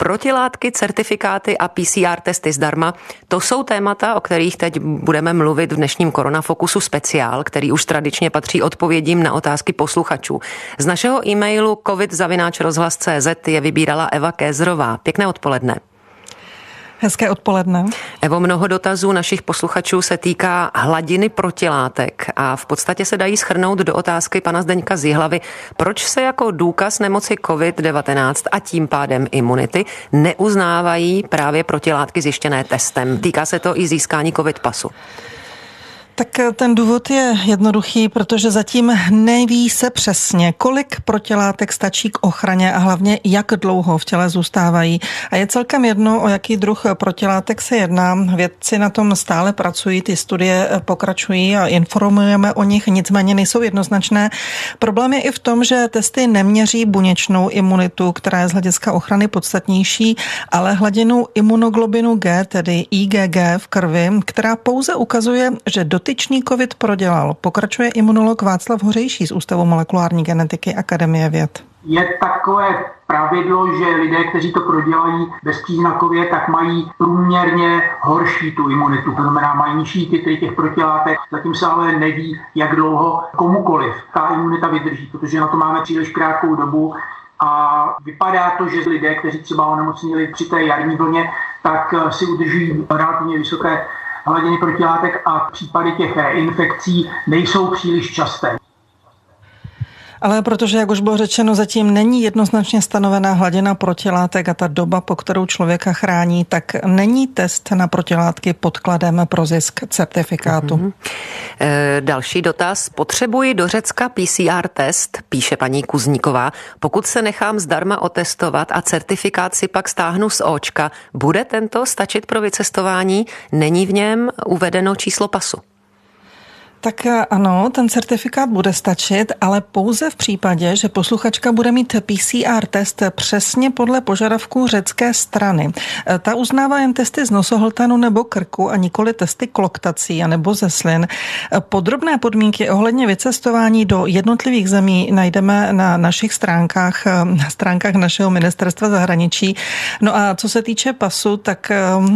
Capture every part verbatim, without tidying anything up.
Protilátky, certifikáty a P C R testy zdarma, to jsou témata, o kterých teď budeme mluvit v dnešním Koronafokusu speciál, který už tradičně patří odpovědím na otázky posluchačů. Z našeho e-mailu covid zavináč rozhlas tečka cé zet je vybírala Eva Kézrová. Pěkné odpoledne. Hezké odpoledne. Evo, mnoho dotazů našich posluchačů se týká hladiny protilátek a v podstatě se dají shrnout do otázky pana Zdeňka z Jihlavy, proč se jako důkaz nemoci covid devatenáct a tím pádem imunity neuznávají právě protilátky zjištěné testem. Týká se to i získání covid pasu. Tak ten důvod je jednoduchý, protože zatím neví se přesně, kolik protilátek stačí k ochraně a hlavně jak dlouho v těle zůstávají. A je celkem jedno, o jaký druh protilátek se jedná. Vědci na tom stále pracují, ty studie pokračují a informujeme o nich, nicméně nejsou jednoznačné. Problém je i v tom, že testy neměří buněčnou imunitu, která je z hlediska ochrany podstatnější, ale hladinu imunoglobinu G, tedy I G G v krvi, která pouze ukazuje, že dotyčný covid prodělal. Pokračuje imunolog Václav Hořejší z Ústavu molekulární genetiky Akademie věd. Je takové pravidlo, že lidé, kteří to prodělají bezpříznakově, tak mají průměrně horší tu imunitu. To znamená, mají nižší titry těch protilátek. Zatím se ale neví, jak dlouho komukoliv ta imunita vydrží, protože na to máme příliš krátkou dobu. A vypadá to, že lidé, kteří třeba onemocnili při té jarní vlně, tak si udržují relativně vysoké hladiny protilátek a případy těch infekcí nejsou příliš časté. Ale protože, jak už bylo řečeno, zatím není jednoznačně stanovená hladina protilátek a ta doba, po kterou člověka chrání, tak není test na protilátky podkladem pro zisk certifikátu. Mm-hmm. E, další dotaz. Potřebuji do Řecka P C R test, píše paní Kuzníková. Pokud se nechám zdarma otestovat a certifikát si pak stáhnu z Očka, bude tento stačit pro vycestování? Není v něm uvedeno číslo pasu? Tak ano, ten certifikát bude stačit, ale pouze v případě, že posluchačka bude mít P C R test přesně podle požadavků řecké strany. Ta uznává jen testy z nosohltanu nebo krku a nikoli testy kloktací anebo ze slin. Podrobné podmínky ohledně vycestování do jednotlivých zemí najdeme na našich stránkách, na stránkách našeho ministerstva zahraničí. No a co se týče pasu, tak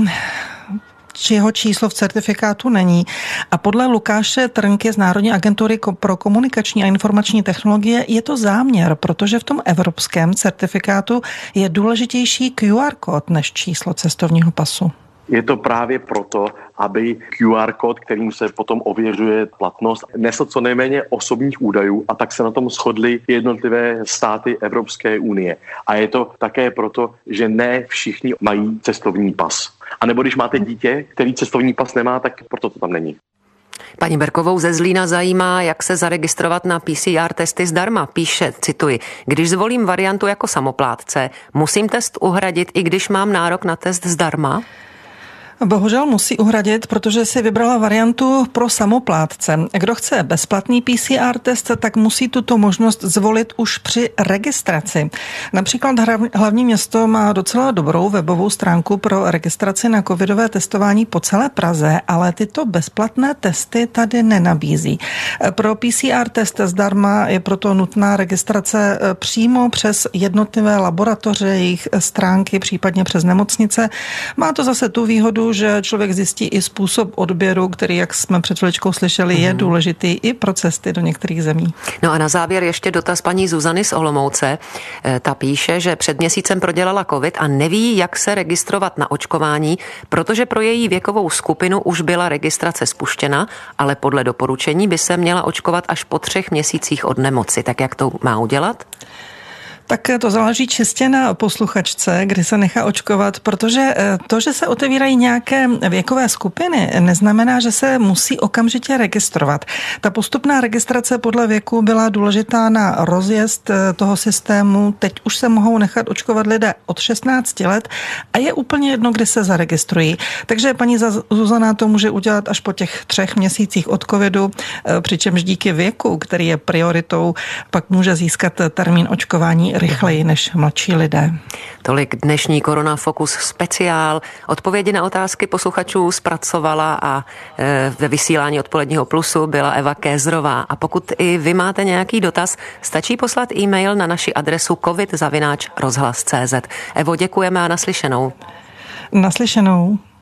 jeho číslo v certifikátu není. A podle Lukáše Trnky z Národní agentury pro komunikační a informační technologie je to záměr, protože v tom evropském certifikátu je důležitější Q R kód než číslo cestovního pasu. Je to právě proto, aby Q R kód, kterým se potom ověřuje platnost, nesl co nejméně osobních údajů a tak se na tom shodly jednotlivé státy Evropské unie. A je to také proto, že ne všichni mají cestovní pas. A nebo když máte dítě, který cestovní pas nemá, tak proto to tam není. Paní Berkovou ze Zlína zajímá, jak se zaregistrovat na P C R testy zdarma. Píše, cituji, když zvolím variantu jako samoplátce, musím test uhradit, i když mám nárok na test zdarma? Bohužel musí uhradit, protože si vybrala variantu pro samoplátce. Kdo chce bezplatný P C R test, tak musí tuto možnost zvolit už při registraci. Například hlavní město má docela dobrou webovou stránku pro registraci na covidové testování po celé Praze, ale tyto bezplatné testy tady nenabízí. Pro P C R test zdarma je proto nutná registrace přímo přes jednotlivé laboratoře, jejich stránky, případně přes nemocnice. Má to zase tu výhodu, že člověk zjistí i způsob odběru, který, jak jsme před chviličkou slyšeli, je důležitý i pro cesty do některých zemí. No a na závěr ještě dotaz paní Zuzany z Olomouce. Ta píše, že před měsícem prodělala covid a neví, jak se registrovat na očkování, protože pro její věkovou skupinu už byla registrace spuštěna, ale podle doporučení by se měla očkovat až po třech měsících od nemoci. Tak jak to má udělat? Tak to záleží čistě na posluchačce, kdy se nechá očkovat, protože to, že se otevírají nějaké věkové skupiny, neznamená, že se musí okamžitě registrovat. Ta postupná registrace podle věku byla důležitá na rozjezd toho systému. Teď už se mohou nechat očkovat lidé od šestnácti let a je úplně jedno, kdy se zaregistrují. Takže paní Zuzana to může udělat až po těch třech měsících od covidu, přičemž díky věku, který je prioritou, pak může získat termín očkování onemocní rychleji než mladší lidé. Tolik dnešní Korona Focus speciál. Odpovědi na otázky posluchačů zpracovala a e, ve vysílání Odpoledního plusu byla Eva Kézrová. A pokud i vy máte nějaký dotaz, stačí poslat e-mail na naši adresu covid zavináč rozhlas tečka cé zet. Evo, děkujeme a naslyšenou. Naslyšenou.